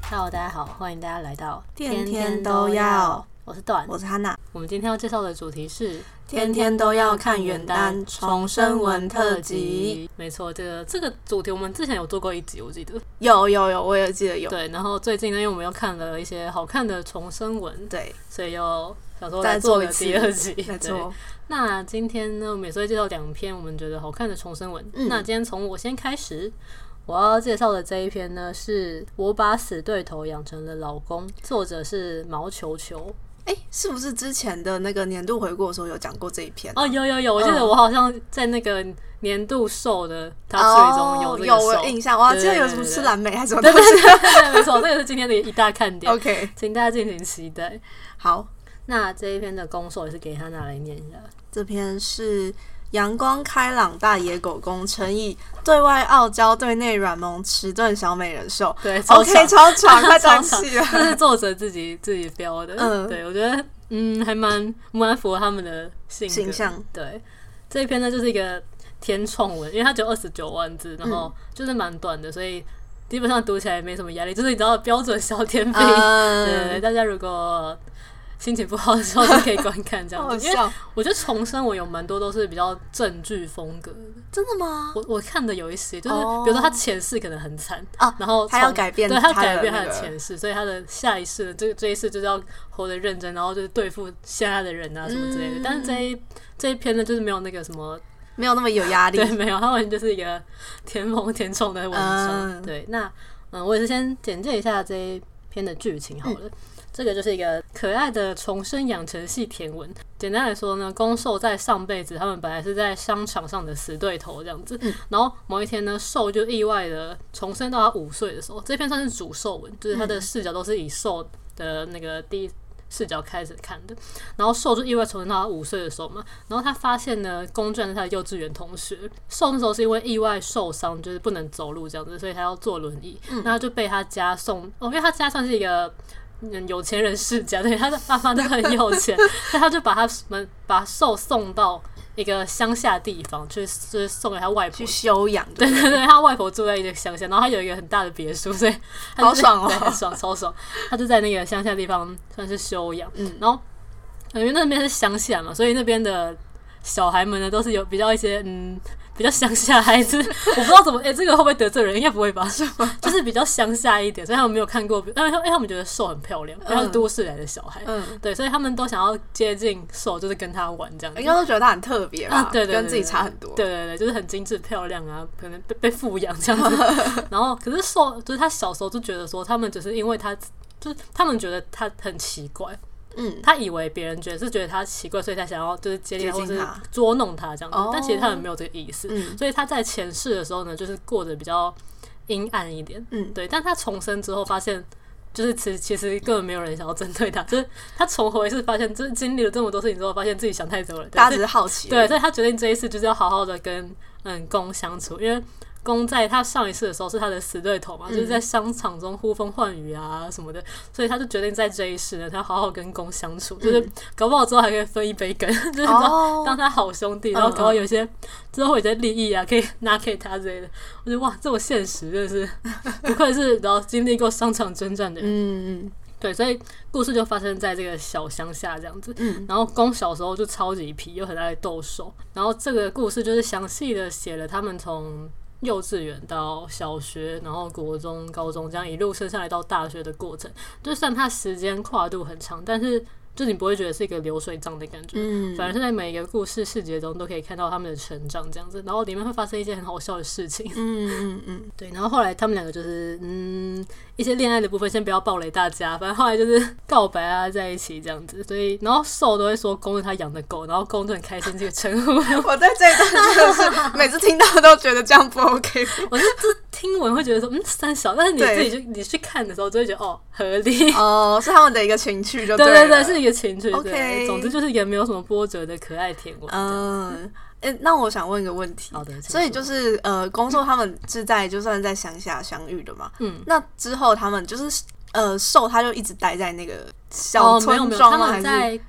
Hello， 大家好，欢迎大家来到天天都要。 我是段， 我是哈娜。 我们今天要介绍的主题是天天都要看原单重生文特辑。 没错，这个主题我们之前有做过一集，我记得有，我也记得有。 对，然后最近呢，因为我们又看了一些好看的重生文， 对， 所以又想说来做个第二集。 没错。 那今天呢，我们也是会介绍2篇我们觉得好看的重生文。那今天从我先开始。我要介绍的这一篇呢，是我把死对头养成了老公，作者是毛球球。 是不是之前的那个年度回顾的时候有讲过这一篇？ 有，我记得我好像在那个年度瘦的他最中有这个瘦， 有我印象，我记得有什么吃蓝莓还是什么东西，对，没错，这个是今天的一大看点。 OK， 请大家敬请期待。 好， 那这一篇的攻受也是给他拿来念一下。 这篇是阳光开朗大野狗公乘以对外傲娇对内软萌迟钝小美人兽。 对 ，OK， 超长，太长气了。 这是作者自己标的。对，我觉得还蛮符合他们的形象。 对，这一篇呢就是一个天创文，因为它只有29万字，然后就是蛮短的，所以基本上读起来也没什么压力，就是你知道标准小甜品。对，大家如果心情不好的时候就可以观看这样子，因为我觉得重生文有蛮多都是比较正剧风格的。 真的吗？ 我看的有一些就是，比如说他前世可能很惨然后他要改变， 对，他要改变他的前世，所以他的下一世这一世就是要活得认真，然后就是对付现在的人啊什么之类的。但是这一篇呢，就是没有那个什么， 没有那么有压力， 对，没有，他完全就是一个甜萌甜宠的文章。对，那我也是先简介一下这一篇的剧情好了。这个就是一个可爱的重生养成系甜文。简单来说呢，攻受在上辈子他们本来是在商场上的死对头这样子，然后某一天呢，受就意外的重生到他5岁的时候。这篇算是主受文，就是他的视角都是以受的那个第一视角开始看的。然后受就意外重生到他5岁的时候嘛，然后他发现呢，攻居然是他的幼稚园同学。受那时候是因为意外受伤，就是不能走路这样子，所以他要坐轮椅，那他就被他家送因为他家算是一个有钱人世家，对，他的爸妈都很有钱，所以他就把受送到一个乡下地方，就是送给他外婆去休养。 对，他外婆住在一个乡下，然后他有一个很大的别墅，所以好爽哦， 对，很爽，超爽。他就在那个乡下地方算是休养，然后因为那边是乡下嘛，所以那边的小孩们呢都是有比较一些比较乡下孩子，我不知道怎么这个会不会得罪人，应该不会吧？就是比较乡下一点，所以他们没有看过，因为他们觉得受很漂亮，因为他是都市来的小孩，对，所以他们都想要接近受，就是跟他玩这样子。 应该都觉得他很特别吧？ 对， 跟自己差很多。 对，就是很精致漂亮啊，可能被富养这样子。然后可是受就是他小时候就觉得说，他们只是因为他就是他们觉得他很奇怪。他以为别人觉得他奇怪，所以他想要就是接近他或是捉弄他这样子，但其实他们没有这个意思。所以他在前世的时候呢，就是过得比较阴暗一点。对，但他重生之后发现，就是其实根本没有人想要针对他，就是他重回是发现，就是经历了这么多事情之后，发现自己想太多了， 大家只是好奇。 对，所以他决定这一次就是要好好的跟攻相处，因为攻在他上一次的时候是他的死对头嘛，就是在商场中呼风唤雨啊什么的，所以他就决定在这一世呢，他好好跟攻相处，就是搞不好之后还可以分一杯羹，就是你知道当他好兄弟，然后搞不好有些之后会有些利益啊可以拿给他之类的。我觉得哇，这么现实，真的是不愧是然后经历过商场征战的人。对，所以故事就发生在这个小乡下这样子。然后攻小时候就超级皮，又很爱斗兽。然后这个故事就是详细的写了他们从幼稚园到小学，然后国中、高中这样一路升上来到大学的过程，就算它时间跨度很长，但是就你不会觉得是一个流水账的感觉，反而是在每一个故事细节中都可以看到他们的成长这样子，然后里面会发生一些很好笑的事情。对，然后后来他们两个就是一些恋爱的部分先不要暴雷大家，反正后来就是告白啊在一起这样子，所以然后受都会说攻是他养的狗，然后攻就很开心这个称呼。 我在这一段真的是每次听到都觉得这样不 OK。 我就听闻会觉得说三小，但是你自己你去看的时候就会觉得合理是他们的一个情趣就对了。 对，是一个情趣。 OK， 总之就是一个没有什么波折的可爱甜文。 那我想问一个问题。 好的， 所以就是攻受他们是就算在乡下相遇的嘛。那之后他们就是受他就一直待在那个小村庄吗？ 他们在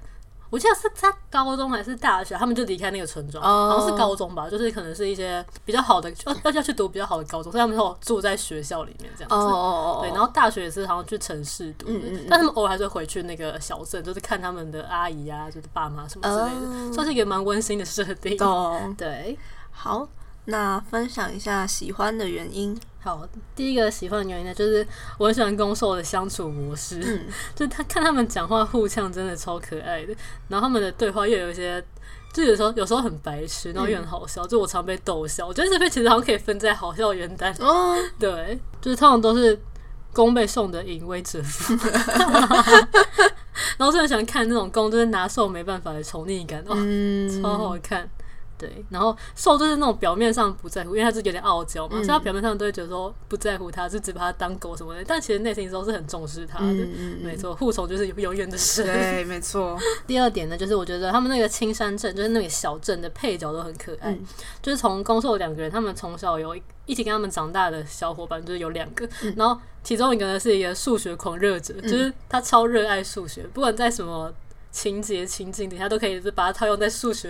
我记得是在高中还是大学，他们就离开那个村庄，好像是高中吧，就是可能是一些比较好的要去读比较好的高中，所以他们都住在学校里面这样子。对，然后大学也是好像去城市读，但他们偶尔还是会回去那个小镇，就是看他们的阿姨啊，就是爸妈什么之类的，算是一个蛮温馨的设定。对， 好，那分享一下喜欢的原因。 好，第一个喜欢的原因呢，就是我很喜欢攻受的相处模式，就是看他们讲话互呛真的超可爱的，然后他们的对话又有一些，就有时候很白痴，然后又很好笑，就我常被逗笑。我觉得这边其实好像可以分在好笑原单，对，就是通常都是攻被受的淫威折服，然后就很喜欢看那种攻就是拿受没办法的宠溺感，超好看。对，然后受就是那种表面上不在乎，因为他是有点傲娇嘛，所以他表面上都会觉得说不在乎他，就只把他当狗什么的，但其实内心中是很重视他的。没错，护宠就是永远的神。 对，没错。 第二点呢，就是我觉得他们那个青山镇，就是那个小镇的配角都很可爱，就是从攻受两个人，他们从小有一起跟他们长大的小伙伴，就是有2个，然后其中一个呢是一个数学狂热者，就是他超热爱数学，不管在什么情节情境底下都可以把它套用在数学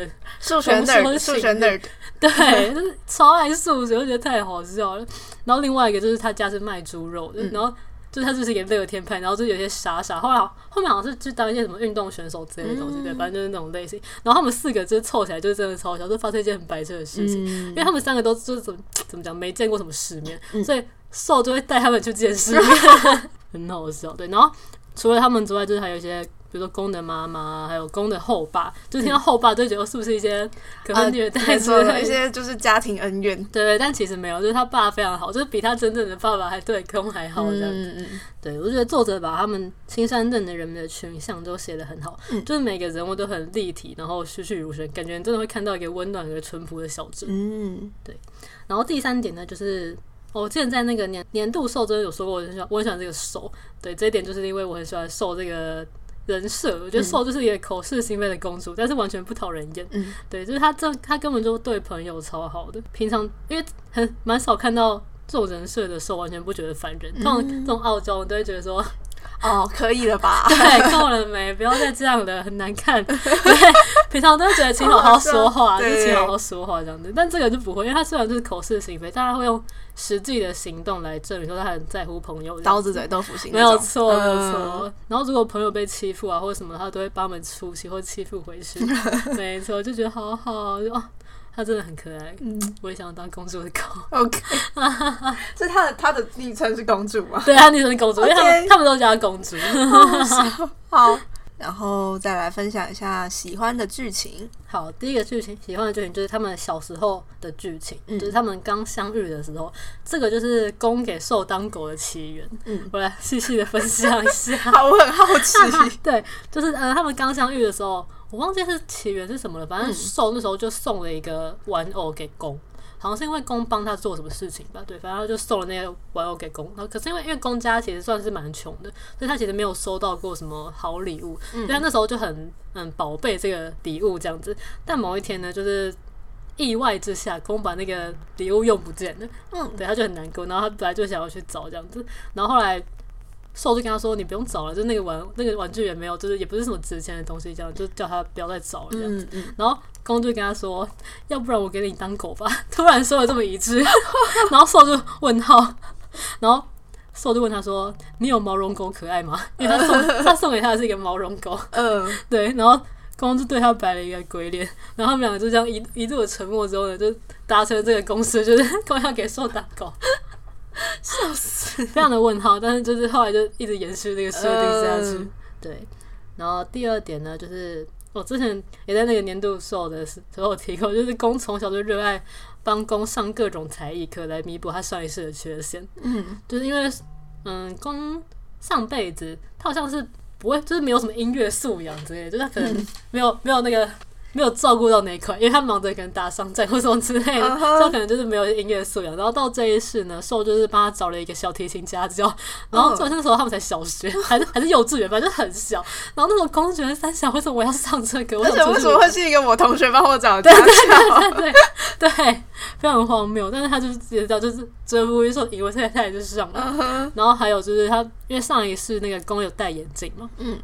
nerd， 对，就是超爱数学，我觉得太好笑了。然后另外一个就是他家是卖猪肉的，然后就是他就是一个乐天派，然后就有些傻，后面好像是去当一些什么运动选手之类的东西，对，反正就是那种类型。然后他们4个就是凑起来就是真的超小，就发生一件很白痴的事情，因为他们3个都就是怎么讲没见过什么世面，所以受就会带他们去见世面，很好笑。对，然后除了他们之外，就是还有一些。比如说公的妈妈，还有公的后爸，就是听到后爸就会觉得是不是一些可能虐待之类的， 一些就是家庭恩怨。 对，但其实没有，就是他爸非常好，就是比他真正的爸爸还对公还好这样子。对，我觉得作者把他们青山镇的人们的群像都写得很好，就是每个人物都很立体，然后栩栩如生，感觉真的会看到一个温暖而淳朴的小镇。对。然后第3点呢，就是我之前在那个年度受真的有说过，我很喜欢这个受。对，这一点就是因为我很喜欢受这个人设，我觉得受就是一个口是心非的公主，但是完全不讨人厌。对，就是她根本就对朋友超好的。平常因为蛮少看到这种人设的受完全不觉得烦人，通常这种傲娇我都会觉得说。 可以了吧？ 对，够了没？不要再这样了，很难看。对，平常都会觉得请好好说话，就请好好说话这样子。但这个就不会，因为他虽然就是口是心非，但他会用实际的行动来证明说他很在乎朋友。 刀子嘴豆腐心， 没有错，没有错。然后如果朋友被欺负啊或者什么，他都会帮他们出气或欺负回去。没错，就觉得好好她真的很可爱，我也想当公主的狗。 OK， 是她的昵称是公主吗？ 对，她昵称是公主，因为他们都叫她公主。 好，然后再来分享一下喜欢的剧情。 好，第一个喜欢的剧情就是他们小时候的剧情，就是他们刚相遇的时候，这个就是公给受当狗的起源。我来细细的分享一下。 好，我很好奇。 对，就是他们刚相遇的时候。我忘记是起源是什么了，反正受那时候就送了一个玩偶给公，好像是因为公帮他做什么事情吧，对，反正他就送了那个玩偶给公。然后可是因为公家其实算是蛮穷的，所以他其实没有收到过什么好礼物，所以他那时候就很宝贝这个礼物这样子。但某一天呢，就是意外之下，公把那个礼物用不见了，对，他就很难过，然后他本来就想要去找这样子，然后后来。受就跟他说：“你不用找了，就那个玩具也没有，就是也不是什么值钱的东西，这样就叫他不要再找了这样子。然后公就跟他说：“要不然我给你当狗吧。”突然说了这么一句，然后受就问号，然后受就问他说：“你有毛绒狗可爱吗？”因为他送给他的是一个毛绒狗，对，然后公就对他摆了一个鬼脸，然后他们两个就这样一度的沉默之后呢，就达成这个共识，就是公要给受当狗。 笑死， 非常的问号，但是就是后来就一直延续这个设定下去。对，然后第2点呢，就是我之前也在那个年度受的时候提过，就是公从小就热爱帮公上各种才艺课来弥补他上一世的缺陷。就是因为公上辈子他好像是不会，就是没有什么音乐素养之类的，就是他可能没有那个。没有照顾到那一块，因为他忙着可能打商战或什么之类的，所以他可能就是没有音乐素养。然后到这一世呢，受就是帮他找了一个小提琴家教，然后那时候他们才小学，还是幼稚园，反正就很小。然后那种公觉得三小，为什么我要上这个？ 而且为什么会是一个我同学帮我找家教？ 对，非常荒谬。但是他就是直接叫，就是折服于受，以为他也就上了。然后还有就是他，因为上一世那个公有戴眼镜嘛，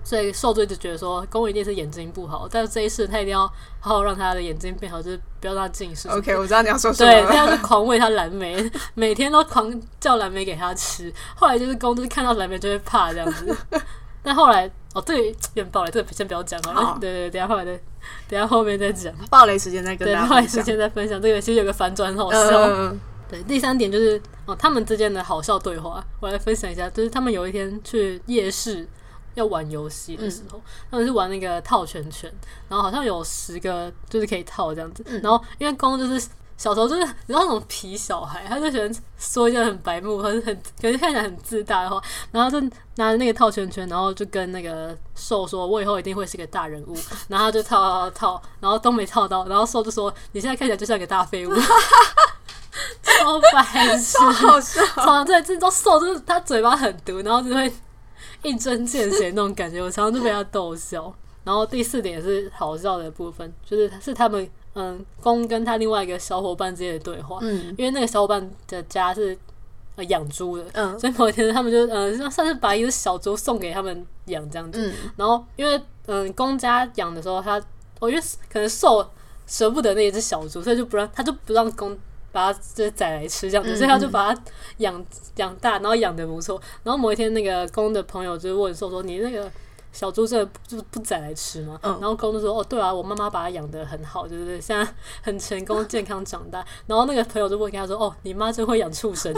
所以受就一直觉得说公一定是眼睛不好，但是这一世他一定要好好让他的眼睛变好，就是不要让他近视。 OK， 我知道你要说什么了。 对，这样就狂喂他蓝莓，每天都狂叫蓝莓给他吃。后来就是公就是看到蓝莓就会怕这样子，但后来这个有点爆雷，这个先不要讲好了。对，等一下后面再讲。 爆雷时间再跟大家分享。 爆雷时间再分享。这个其实有个反转很好笑。对，第3点就是他们之间的好笑对话，我来分享一下。就是他们有一天去夜市要玩游戏的时候，他们是玩那个套圈圈，然后好像有10个就是可以套这样子。然后因为公就是小时候就是你知道那种皮小孩，他就喜欢说一些很白目或者可是看起来很自大的话，然后就拿着那个套圈圈，然后就跟那个兽说：“我以后一定会是个大人物。”然后他就套，然后都没套到，然后兽就说：“你现在看起来就像个大废物。”超白痴， 超好笑。 对，这种兽就是他嘴巴很毒，然后就会一针见血那种感觉，我常常就被他逗笑。然后第4点也是好笑的部分，就是他们公跟他另外一个小伙伴之间的对话。因为那个小伙伴的家是养猪的，所以某一天他们就算是把一只小猪送给他们养这样子。然后因为公家养的时候，因为可能兽舍不得那一只小猪，所以他就不让公把它就是宰来吃这样子，所以他就把它养大，然后养得不错。然后某一天那个公的朋友就问兽说：“你那个小猪真的不宰来吃吗？”然后公就说：“对啊，我妈妈把它养得很好，就是现在很成功健康长大。”然后那个朋友就问他说：“你妈真会养畜生。”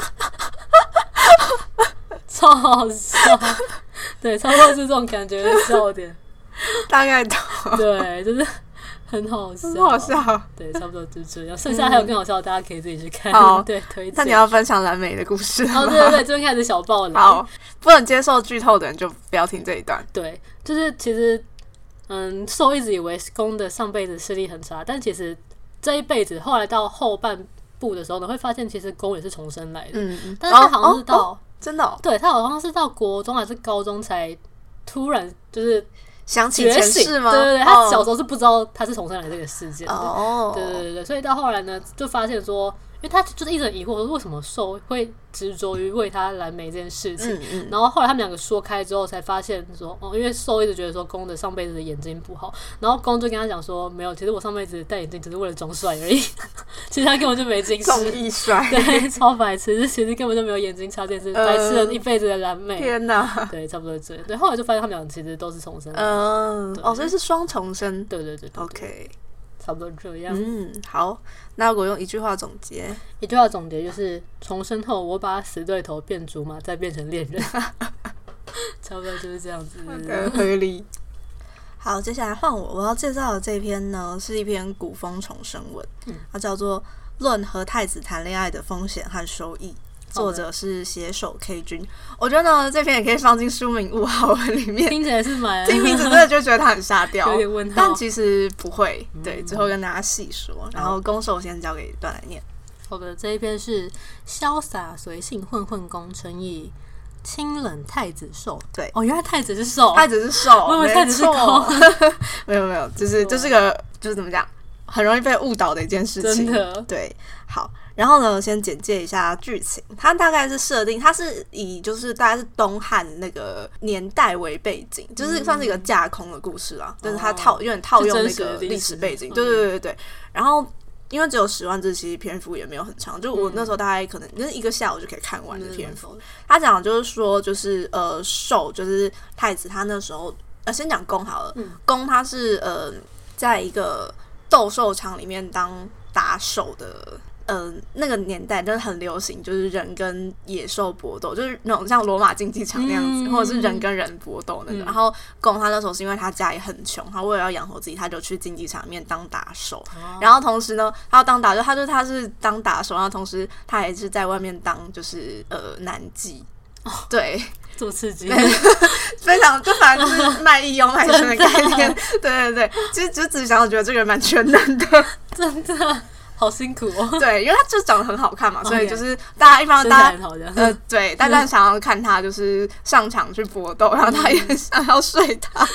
超好笑。对，差不多是这种感觉的笑点。 大概懂。 对，就是很好笑， 很好笑。 对，差不多就是这样。剩下还有更好笑的，大家可以自己去看。对，推荐。 那你要分享蓝莓的故事吗？ 对，这边开始小爆雷。 好，不能接受剧透的人就不要听这一段。 对，就是其实兽一直以为公的上辈子视力很差，但其实这一辈子后来到后半部的时候呢，会发现其实公也是重生来的。但是他好像是到真的对，他好像是到国中还是高中才突然就是想起前世吗？ 对，他小时候是不知道他是重生来这个事件的。对，所以到后来呢，就发现说，因为他就是一直很疑惑说为什么兽会执着于喂他蓝莓这件事情。然后后来他们2个说开之后，才发现说因为兽一直觉得说公的上辈子的眼睛不好，然后公就跟他讲说没有，其实我上辈子戴眼镜只是为了装帅而已，其实他根本就没近视， 综艺帅， 对，超白痴，其实根本就没有眼睛差这件事，白痴了一辈子的蓝莓。 天哪！ 对，差不多这样。对，后来就发现他们2个其实都是重生。 所以是双重生。 对。 OK。 差不多这样。 好，那如果用一句话总结就是重生后我把死对头变竹马，再变成恋人。差不多就是这样子。 合理。好，接下来换我要介绍的这篇呢，是一篇古风重生文，它叫做《论和太子谈恋爱的风险和收益》。作者是写手 K 君，我觉得呢这篇也可以放进书名物好文里面， 听起来是蛮听名字真的就觉得它很沙雕， 有点问号， 但其实不会。对，之后跟大家细说。然后攻受先交给段来念。 好的，这一篇是潇洒随性混混公乘以清冷太子受。 对， 原来太子是受， 太子是受， 我以为太子是公。 没有，这是个就是怎么讲，很容易被误导的一件事情。 真的， 对，好。然后呢，先简介一下剧情。它大概是设定，它是以就是大概是东汉那个年代为背景，就是算是一个架空的故事啦。就是它有点套用那个历史背景。对。然后因为只有10万字，其实篇幅也没有很长，就我那时候大概可能就是1个下午就可以看完的篇幅。他讲的就是说，就是受就是太子，他那时候先讲公好了。公他是在一个斗兽场里面当打手的。那个年代真的很流行，就是人跟野兽搏斗，就是那种像罗马竞技场那样子，或者是人跟人搏斗那个。然后公他那时候是因为他家也很穷，他为了要养活自己，他就去竞技场里面当打手。然后同时呢，他要当打手，他是当打手，然后同时他还是在外面当就是男妓。对， 这么刺激， 非常就反正就是卖艺又卖身的概念。对，其实只是想我觉得这个人蛮全能的， 真的。好辛苦哦！ 对，因为他就长得很好看嘛，所以就是大家对，大家想要看他就是上场去搏斗，然后他也想要睡他。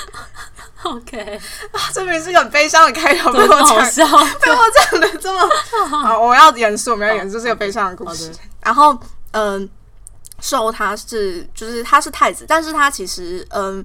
OK， 这明明是个很悲伤的开头，被我讲的这么好，我要严肃，没有严肃，是个悲伤的故事。然后受他是太子，但是他其实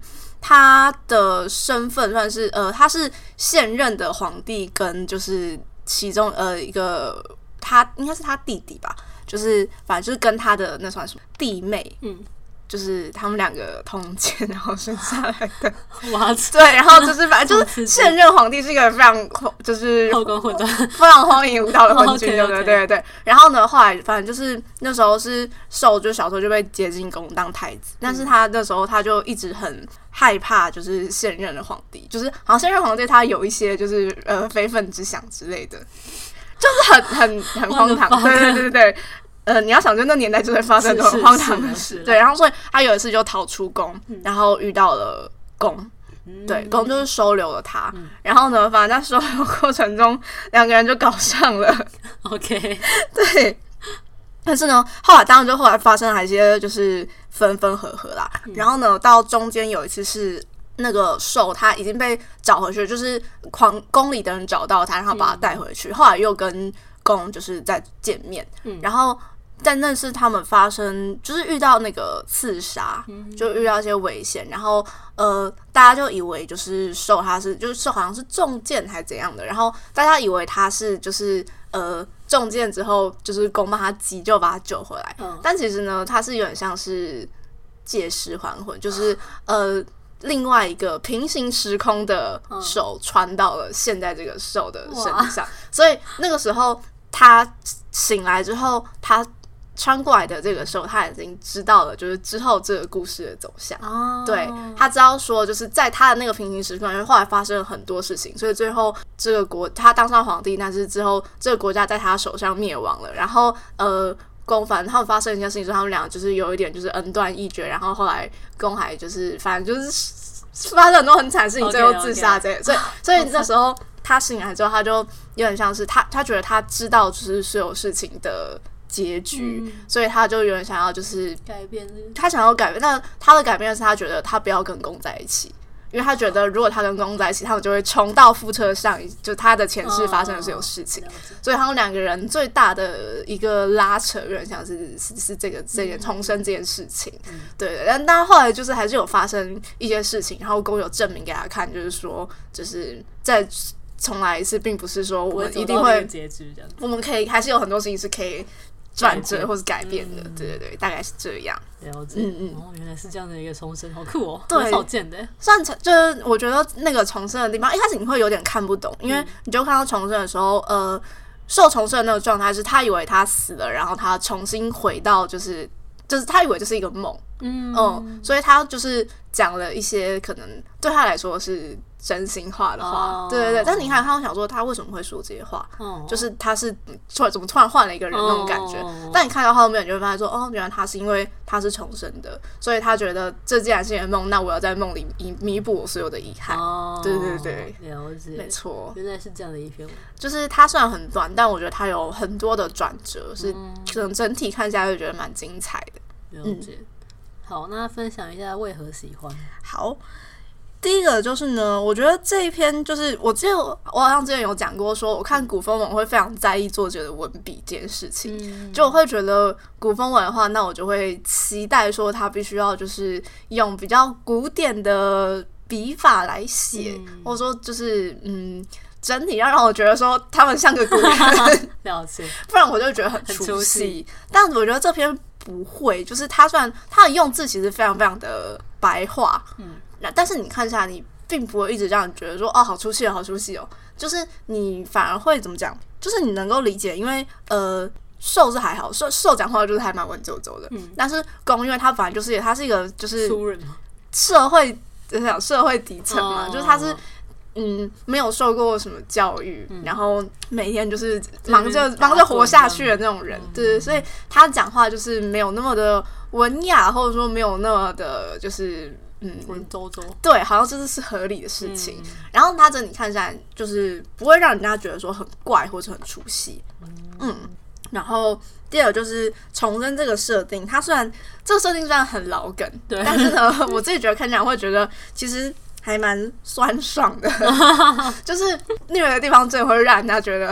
他的身份算是他是现任的皇帝跟就是其中一个他应该是他弟弟吧，就是反正就是跟他的那算什么弟妹，就是他们两个通奸然后生下来的。 哇， 对，然后就是反正就是现任皇帝是一个非常就是后宫混乱非常荒淫无道的昏君，对 OK，OK 对对对。然后呢，后来反正就是那时候是受，就小时候就被接进宫当太子，但是他那时候他就一直很害怕，就是现任的皇帝，就是好像现任皇帝他有一些就是非分之想之类的，就是很荒唐，对对对对。你要想，就那年代就会发生很多很荒唐的事，对。然后所以他有一次就逃出宫，然后遇到了公，对，公就是收留了他。然后呢，反正在收留过程中，两个人就搞上了。 OK， 对。但是呢，后来发生了一些就是分分合合啦。然后呢，到中间有一次是那个受他已经被找回去，就是宫里的人找到他，然后把他带回去。后来又跟公就是再见面，然后。但那是他们发生，就是遇到那个刺杀，就遇到一些危险，然后大家就以为就是受他是就是受好像是中箭还是怎样的，然后大家以为他是就是中箭之后就是公帮他急救把他救回来，但其实呢他是有点像是借尸还魂，就是另外一个平行时空的手传到了现在这个受的身上，所以那个时候他醒来之后，他穿过来的这个时候，他已经知道了，就是之后这个故事的走向。对，他知道说，就是在他的那个平行时空，因为后来发生了很多事情，所以最后这个他当上皇帝，但是之后这个国家在他手上灭亡了。然后反正他们发生一件事情之后，他们俩就是有一点就是恩断义绝，然后后来公还就是反正就是发生很多很惨的事情，最后自杀这些。所以那时候他醒来之后，他就有点像是他觉得他知道就是所有事情的结局，所以他就有点想要就是改变， 他想要改变，但他的改变是他觉得他不要跟公在一起，因为他觉得如果他跟公在一起，他们就会重蹈覆辙上，就他的前世发生的所有事情，所以他们两个人最大的一个拉扯，有点像是这件重生这件事情，对。但后来就是还是有发生一些事情，然后公有证明给他看，就是说就是在重来一次，并不是说我们一定会结局这样， 我们可以还是有很多事情是可以转折或是改变的，对对对，大概是这样。 了解，原来是这样的一个重生，好酷哦， 对， 很少见的。 算就是我觉得那个重生的地方，一开始你会有点看不懂，因为你就看到重生的时候，受重生的那个状态是他以为他死了，然后他重新回到就是他以为这是一个梦，所以他就是讲了一些可能对他来说是真心话的话，对对对。但你看，他想说他为什么会说这些话，就是他是怎么突然换了一个人那种感觉。但你看到后面，你就会发现说，原来他是因为他是重生的，所以他觉得这既然是一个梦，那我要在梦里弥补我所有的遗憾。对对对， 了解， 没错， 原来是这样的一篇文。 就是它虽然很短，但我觉得它有很多的转折，是可能整体看下来就觉得蛮精彩的。 了解。好，那分享一下为何喜欢。 好，第一个就是呢，我觉得这一篇就是我好像之前有讲过，说我看古风文会非常在意作者的文笔这件事情，就我会觉得古风文的话，那我就会期待说他必须要就是用比较古典的笔法来写，或者说就是整体要让我觉得说他们像个古人， 了解， 不然我就觉得很出戏。但我觉得这篇不会，就是他虽然他的用字其实非常非常的白话，但是你看下来，你并不会一直让你觉得说好出戏哦，好出戏哦，就是你反而会怎么讲？就是你能够理解，因为受是还好，受讲话就是还蛮文绉绉的，但是公因为他本来就是他是一个就是社会底层嘛，就是他是。没有受过什么教育，然后每天就是忙着活下去的那种人，对，所以他讲话就是没有那么的文雅，或者说没有那么的，就是文绉绉， 对，好像这是合理的事情。然后他整体看下来，就是不会让人家觉得说很怪或者很出戏，然后第二就是重生这个设定，它虽然这个设定虽然很老梗，对，但是呢，我自己觉得看起来会觉得其实。还蛮酸爽的，就是虐的地方真的会让人家觉得很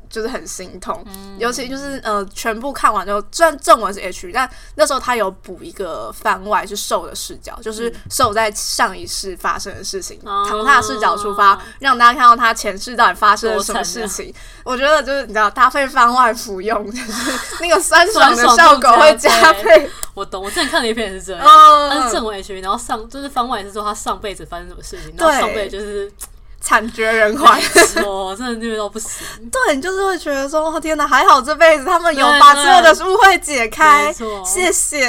就是很心痛，尤其就是全部看完之后，虽然正文是 H， 但那时候他有补一个番外是受的视角，就是受在上一世发生的事情，从他的视角出发，让大家看到他前世到底发生了什么事情。我觉得就是你知道搭配番外服用，就是那个酸爽的效果会加倍。 我懂，我之前看的一篇也是这样，但是正文 H， 然后就是番外也是说他上辈子发生什么事情，然后上辈子就是惨绝人寰， 真的虐到不行。 对，你就是会觉得说，哦天哪，还好这辈子他们有把所有的误会解开，谢谢。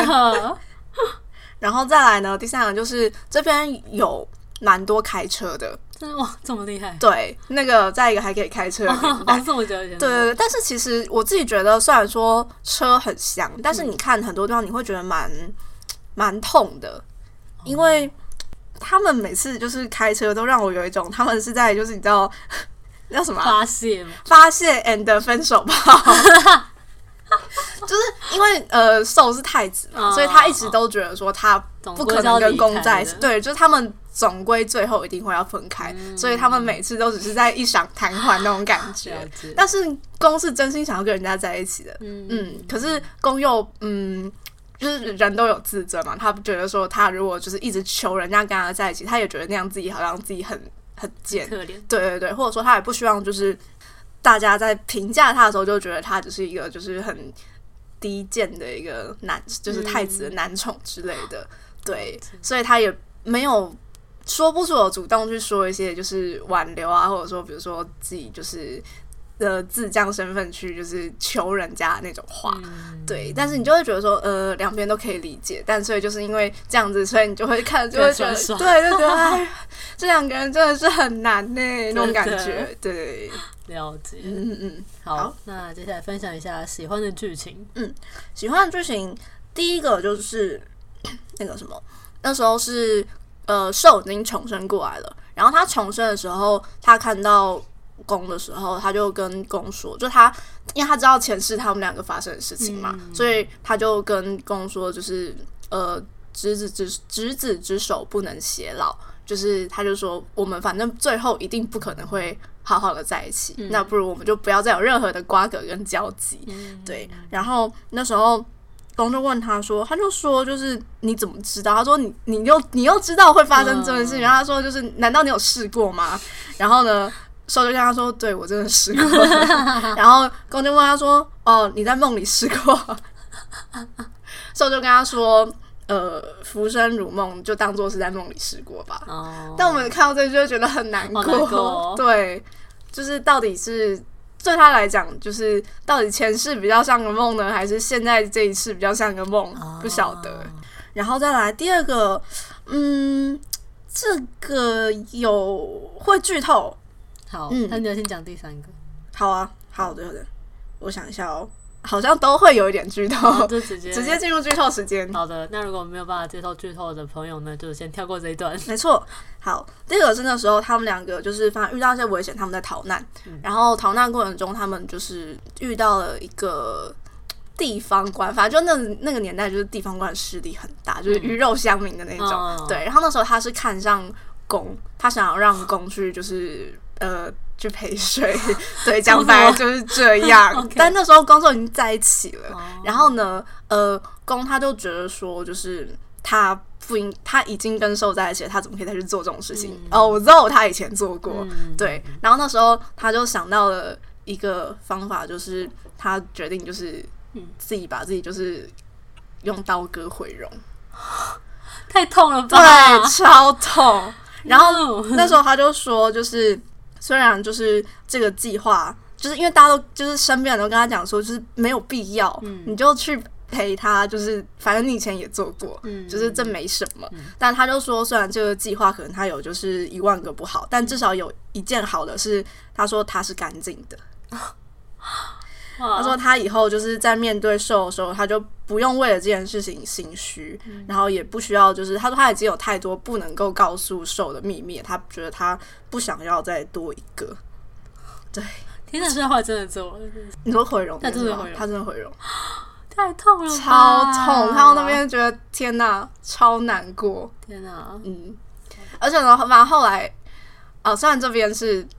然后再来呢，第三个就是这边有蛮多开车的。 哇，这么厉害！ 对，那个再一个还可以开车的年代， 这么久以前。 对，但是其实我自己觉得，虽然说车很香，但是你看很多地方你会觉得蛮痛的，因为他们每次就是开车都让我有一种他们是在就是你知道叫什么发泄 and 分手炮。就是因为受是太子嘛，所以他一直都觉得说他不可能跟公在一起，对，就是他们总归最后一定会要分开，所以他们每次都只是在一晌谈欢那种感觉。但是公是真心想要跟人家在一起的，可是公又就是人都有自尊嘛，他觉得说他如果就是一直求人家跟他在一起，他也觉得那样自己好像自己很贱， 可怜， 对对对，或者说他也不希望就是大家在评价他的时候就觉得他只是一个就是很低贱的一个就是太子的男宠之类的，对，所以他也没有说不出有主动去说一些就是挽留啊，或者说比如说自己就是自降身份去就是求人家的那种话，对，但是你就会觉得说两边都可以理解，但所以就是因为这样子，所以你就会看就会觉得对对对，哎，这两个人真的是很难那种感觉，对， 了解，好，那接下来分享一下喜欢的剧情。 喜欢的剧情第一个就是那个什么，那时候是受已经重生过来了，然后他重生的时候，他看到公的时候，他就跟公说，就他因为他知道前世他们两个发生的事情嘛，所以他就跟公说，就是执子之手不能偕老，就是他就说我们反正最后一定不可能会好好的在一起，那不如我们就不要再有任何的瓜葛跟交集，对。然后那时候公就问他说，他就说就是你怎么知道？他说你又知道会发生这件事情，然后他说就是难道你有试过吗？然后呢？受就跟他说：“对我真的试过。”然后公就问他说：“哦，你在梦里试过？”受就跟他说：“浮生如梦，就当作是在梦里试过吧。”但我们看到这就会觉得很难过，对，就是到底是对他来讲，就是到底前世比较像个梦呢，还是现在这一世比较像个梦？不晓得。然后再来第二个，这个会剧透。 好，那你要先讲第三个。 好啊，好的，我想一下哦，好像都会有一点剧透， 就直接进入剧透时间。 好的，那如果没有办法接受剧透的朋友呢，就先跳过这一段。 没错。好，第二个是那时候他们两个就是反正遇到一些危险，他们在逃难，然后逃难过程中他们就是遇到了一个地方官，反正就那个年代就是地方官势力很大，就是鱼肉乡民的那种，对。然后那时候他是看上公，他想要让公去就是去陪睡，对，讲白了就是这样。okay. 但那时候公就已经在一起了，然后呢，公他就觉得说，就是他已经跟受在一起了，他怎么可以再去做这种事情？我知道他以前做过，对。然后那时候他就想到了一个方法，就是他决定就是自己把自己就是用刀割毁容， 太痛了吧？ 对，超痛。然后那时候他就说，就是虽然就是这个计划，就是因为大家都就是身边人都跟他讲说，就是没有必要，你就去陪他，就是反正你以前也做过，就是这没什么。但他就说，虽然这个计划可能他有就是10000个不好，但至少有一件好的是，他说他是干净的。他说他以后就是在面对受的时候，他就不用为了这件事情心虚，然后也不需要就是他说他已经有太多不能够告诉受的秘密，他觉得他不想要再多一个。对， 天哪，这话真的做了。 你说毁容？ 他真的毁容， 他真的毁容， 太痛了吧， 超痛！看到那边觉得天哪，超难过， 天哪， 而且呢，反正后来虽然这边是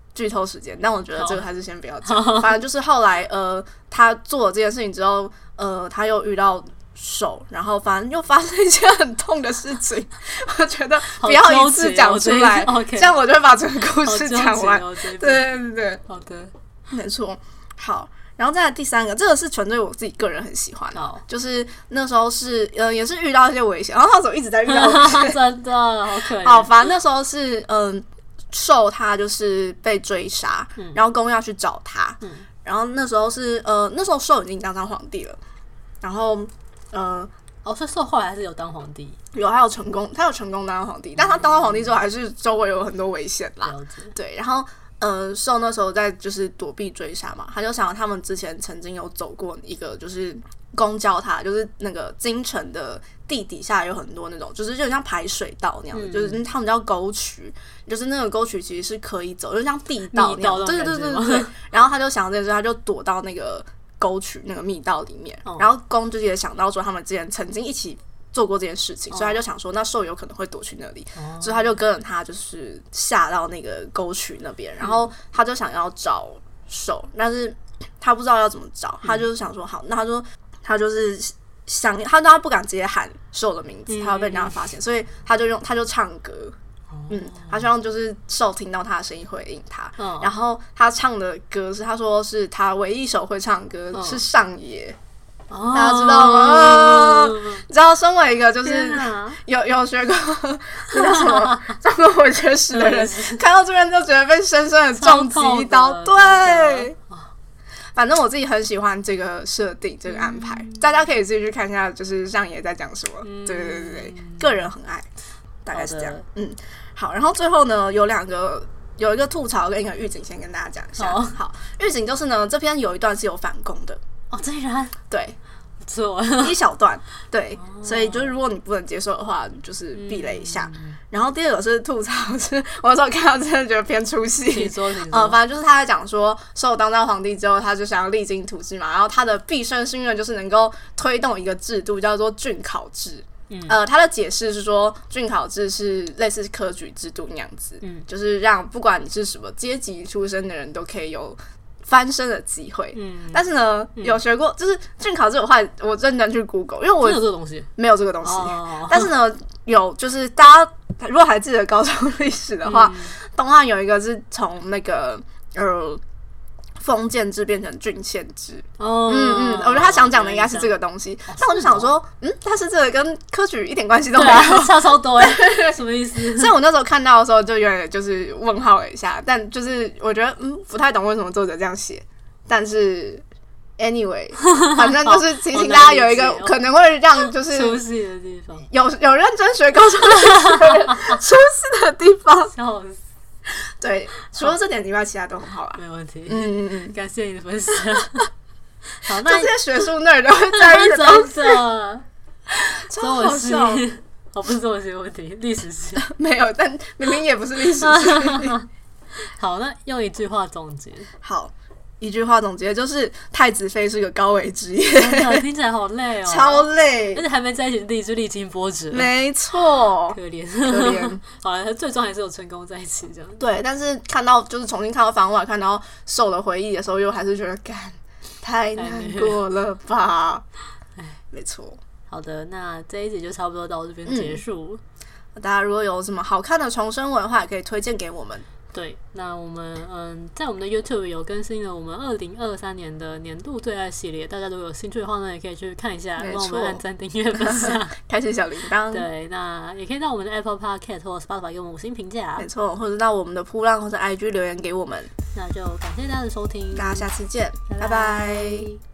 剧透时间，但我觉得这个还是先不要讲。反正就是后来他做了这件事情之后，他又遇到手，然后反正又发生一件很痛的事情。我觉得不要一次讲出来，这样我就会把整个故事讲完。对对对， 好的， 没错。好，然后再来第3个，这个是纯粹我自己个人很喜欢的，就是那时候是也是遇到一些危险，然后那时候一直在遇到危险， 真的好可怜。 好，反正那时候是受他就是被追杀，然后公要去找他，然后那时候是那时候受已经当上皇帝了，然后所以受后来还是有当皇帝， 他有成功当皇帝，但他当上皇帝之后还是周围有很多危险啦，对，然后受那时候在就是躲避追杀嘛，他就想他们之前曾经有走过一个就是公教他，就是那个京城的地底下有很多那种，就是有点像排水道那样的，就是他们叫沟渠，就是那个沟渠其实是可以走，就像地道那样，对对对对对。然后他就想这件事，他就躲到那个沟渠那个密道里面，然后公就也想到说他们之前曾经一起做过这件事情，所以他就想说那受有可能会躲去那里，所以他就跟着他就是下到那个沟渠那边，然后他就想要找受，但是他不知道要怎么找，他就是想说好，那他就是想他不敢直接喊受的名字，他要被人家发现，所以他就唱歌。他希望就是受听到他的声音回应他，然后他唱的歌他说是他唯一一首会唱的歌，是上野。大家知道吗？你知道，身为一个就是有学过这叫什么上过文学史的人，看到这边就觉得被深深的重击一刀。对，反正我自己很喜欢这个设定，这个安排，大家可以自己去看一下，就是上野在讲什么。对对对对，个人很爱，大概是这样。好，然后最后呢，有一个吐槽跟一个预警，先跟大家讲一下。好，预警就是呢，这篇有一段是有反攻的。 竟然对， 不错， 一小段，对，所以就是如果你不能接受的话，就是避雷一下。然后第2个是吐槽，是我那时候看到真的觉得偏出戏。反正就是他在讲说，受当上皇帝之后，他就想要励精图治嘛，然后他的毕生心愿就是能够推动一个制度，叫做郡考制。他的解释是说，郡考制是类似科举制度那样子，就是让不管你是什么阶级出身的人都可以有翻身的机会。但是呢，有学过就是郡考制的话，我认真去 Google， 因为我没有这个东西， 没有这个东西。但是呢，有就是大家如果还记得高中历史的话，东汉有一个是从那个封建制变成郡县制。我觉得他想讲的应该是这个东西，但我就想说，但是这个跟科举一点关系都没有， 差超多什么意思？ 所以我那时候看到的时候就有点就是问号了一下，但就是我觉得不太懂为什么作者这样写，但是 anyway， 反正就是提醒大家有一个可能会让就是出戏的地方， 有认真学高中历史的人出戏的地方， 笑死。 对，除了这点以外，其他都很好啦。 没问题。感谢你的分享。好， 那这些学术那儿都会在意的东西， 超好笑。不是中文系问题，历史系没有，但明明也不是历史系。 好，那用一句话总结。 好。一句话总结就是太子妃是个高危职业， 真的听起来好累哦， 超累， 而且还没在一起就历经波折， 没错， 可怜。好了，他最终还是有成功在一起这样。 对，但是看到就是重新看到番外，看到受的回忆的时候，又还是觉得干太难过了吧？没错。 好的，那这一集就差不多到这边结束。 大家如果有什么好看的重生文的话，也可以推荐给我们。 对，那我们在我们的 YouTube 有更新了我们2023年的年度最爱系列，大家如果有兴趣的话呢，也可以去看一下，帮我们按赞、订阅、分享， 开启小铃铛。 对，那也可以到我们的 Apple Podcast 或 Spotify 给我们5星评价， 没错，或者到我们的噗浪或者 IG 留言给我们。 那就感谢大家的收听， 大家下次见，拜拜。